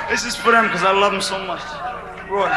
This is for them because I love them so much. Roy.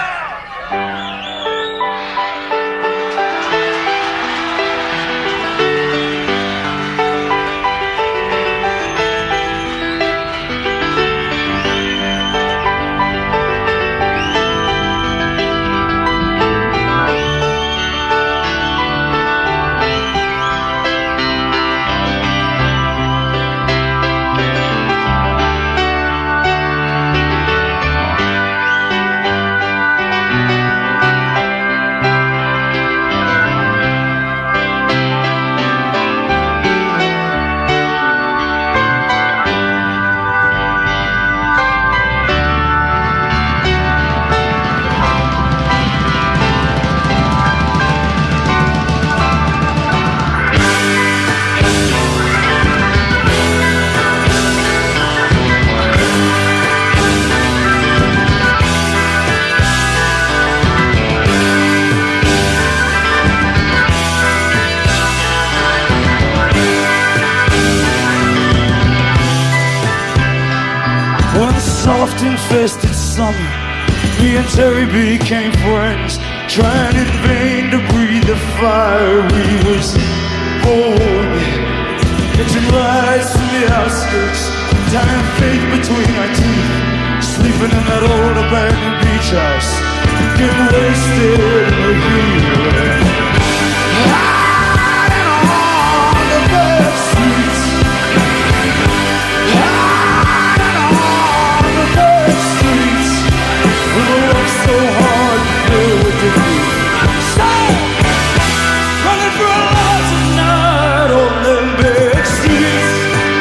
Soft infested summer, me and Terry became friends, trying in vain to breathe the fire we was born. Catching lights from the outskirts, tying faith between our teeth, sleeping in that old abandoned beach house, getting wasted in the heat. On the back streets, so hard to feel with defeat. Stop! Running for our lives at night on them big streets.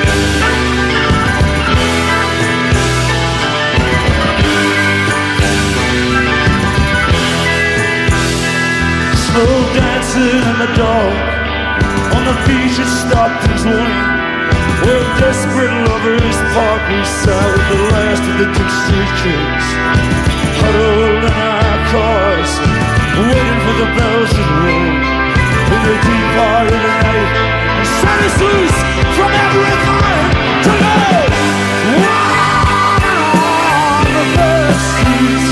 Slow dancing in the dark on the beach at Stockton's Lane, where desperate lovers park beside the last of the Dixie Chicks. Huddled in our cars, waiting for the bells to ring in the deep heart of the night, and set us loose from every kind tonight. On the back streets,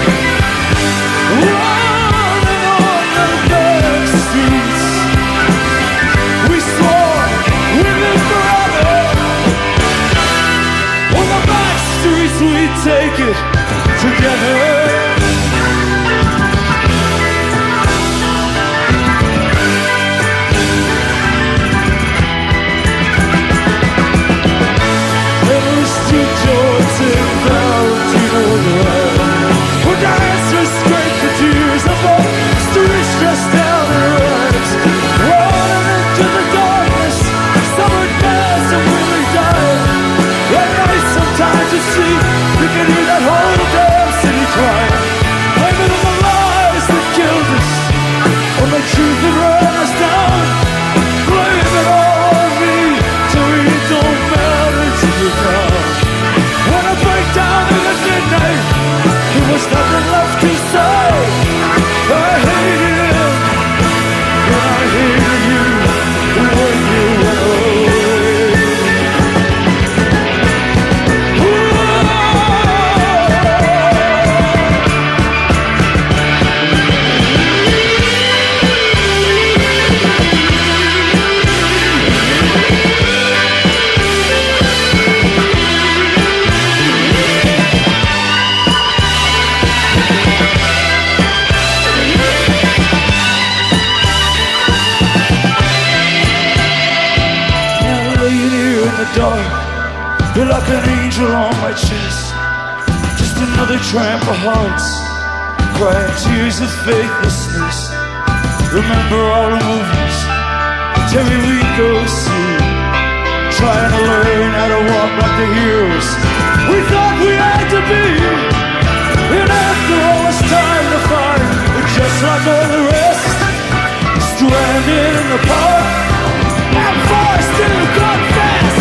running on the back streets. We swore we'd live forever. On the back streets we'd take it together. Every street Jordan, Valentino Drive, where dancers scrape the tears of the streets stressed out and rise. Running into the darkness, summer days and really died. At night sometimes you see, you can hear that whole damn city crying, blaming on the lies that killed us, on the truth that ran us down. Blame it all on me, till we don't melt into the ground. When I break down in the midnight, there was nothing left to say. I hated him, and I hated you, when you went away. Dark, you're like an angel on my chest, just another tramp of hearts, crying tears of faithlessness. Remember all the movies Terry we go see, trying to learn how to walk like the heroes we thought we had to be. And after all it's time to fight, we're just like all the rest, stranded in the park, and forced to cut fast.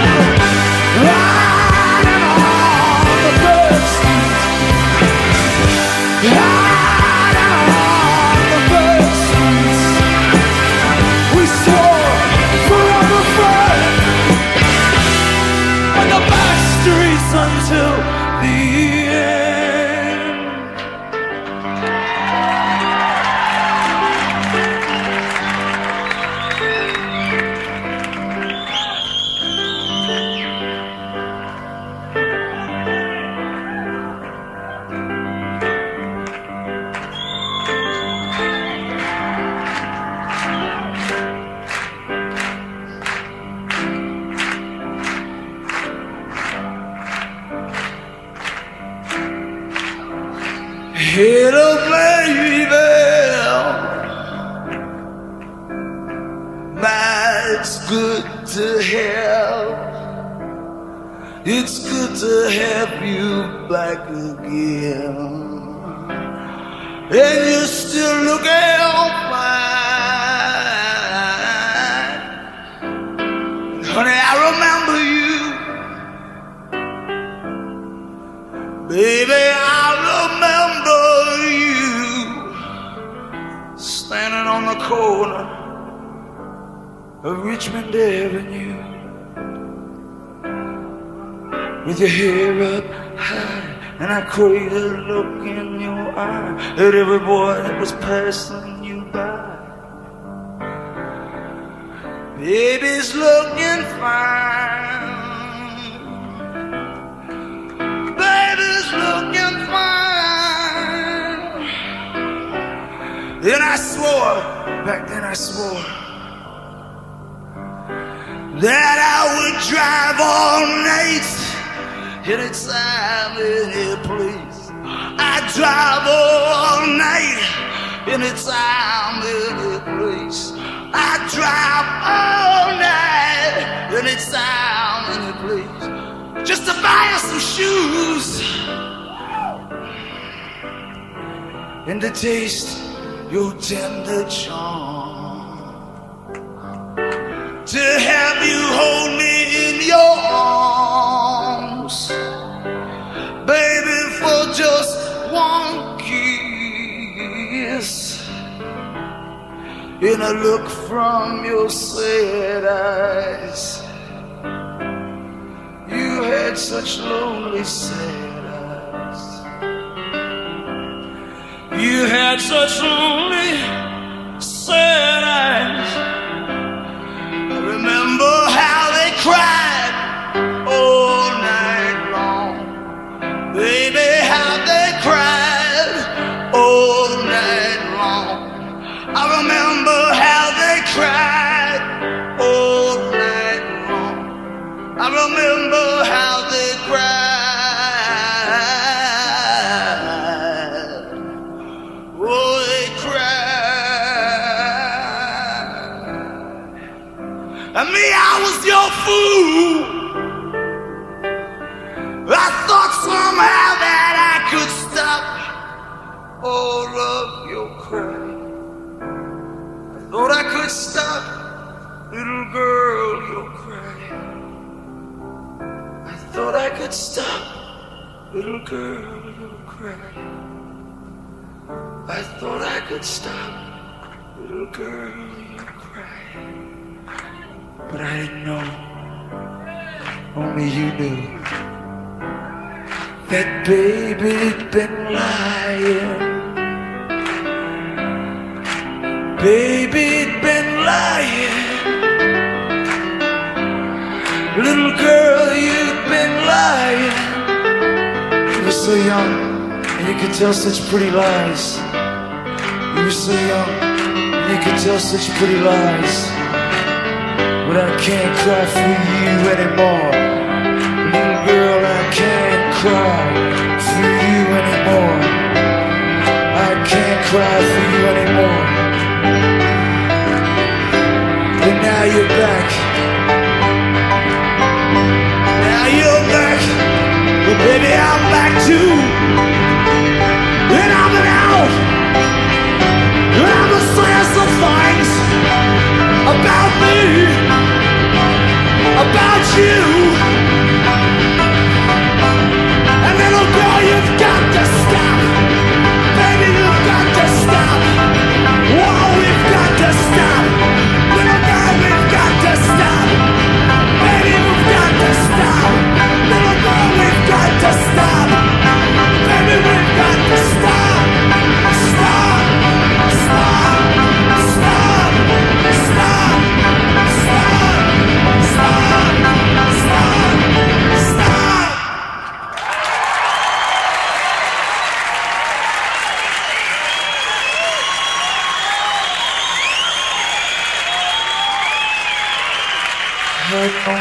Riding on the back streets, riding on the back streets. We swore forever friend on the back streets until the Hello, baby. It's good to have. It's good to have you back again. And you're still looking fine. Honey, I remember you. Baby, I remember you standing on the corner of Richmond Avenue with your hair up high, and I crave the look in your eye at every boy that was passing you by. Baby's looking fine. Baby's looking fine. Then I swore, back then I swore, that I would drive all night, anytime, any place. I'd drive all night, anytime, any place. I'd drive all night, anytime, any place, just to buy her some shoes and to taste your tender charm, to have you hold me in your arms, baby, for just one kiss, and a look from your sad eyes. You had such lonely sad eyes. You had such lonely sad eyes. Remember how they cried all night long, baby, how they cried all night long. I remember how they cried all night long. I remember how they cried. Oh, they cried. And me, I was your fool. I thought somehow that I could stop all of your crying. I thought I could stop, little girl, your crying. I thought I could stop, little girl, your crying. I thought I could stop, little girl, your crying. But I didn't know, only you knew, that baby'd been lying. Baby'd been lying. Little girl, you'd been lying. You were so young, and you could tell such pretty lies. You were so young, and you could tell such pretty lies. But I can't cry for you anymore. Little girl, I can't cry for you anymore. I can't cry for you anymore. But now you're back. Now you're back. But baby, I'm back too. And I've been out. And I've been saying some things about me, about you. And little girl, you've got to stop. Baby, you've got to stop. Whoa, we've got to stop. Little girl, we've got to stop. Baby, we've got to stop. Little girl, we've got to stop.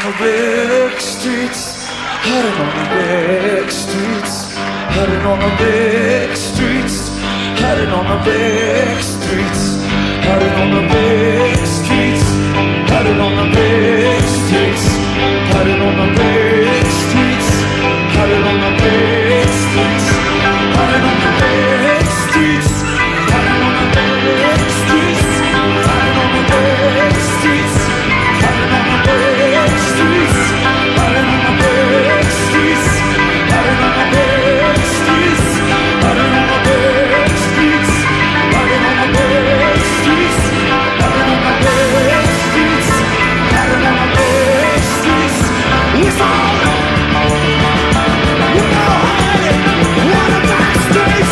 the big streets, hiding on the big streets, hiding on the big streets, hiding on the big streets, hiding on the big streets, hiding on the big streets, hiding on the big streets, hiding on the big streets, hiding on the big streets, hiding on the big streets, hiding on the big streets, hiding on the big streets, hiding on the big streets, hiding on the big streets, hiding on the big streets, hiding on the big streets, hiding on the big streets, hiding on the big streets. It's all we're hiding on the back streets.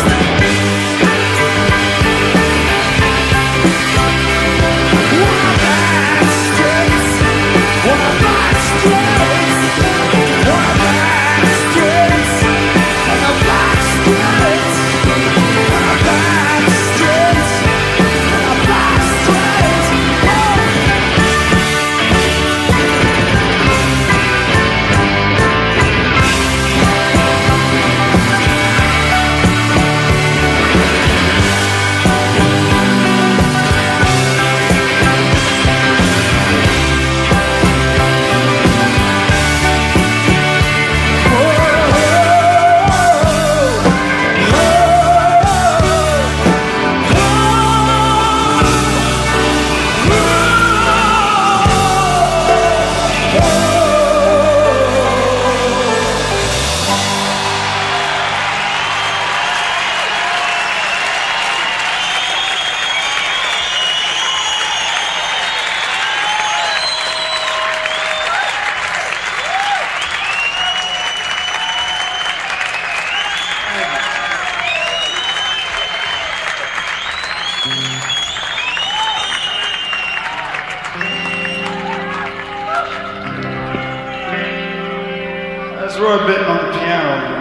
That's Roy Bittan on the piano.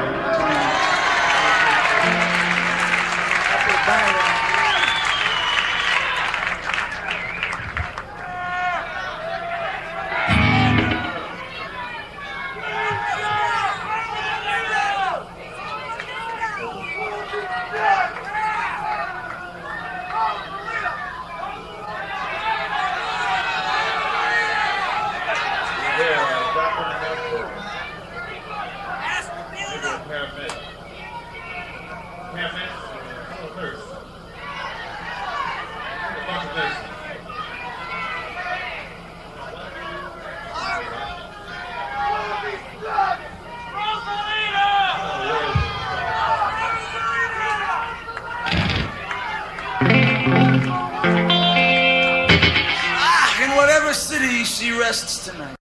In whatever city she rests tonight.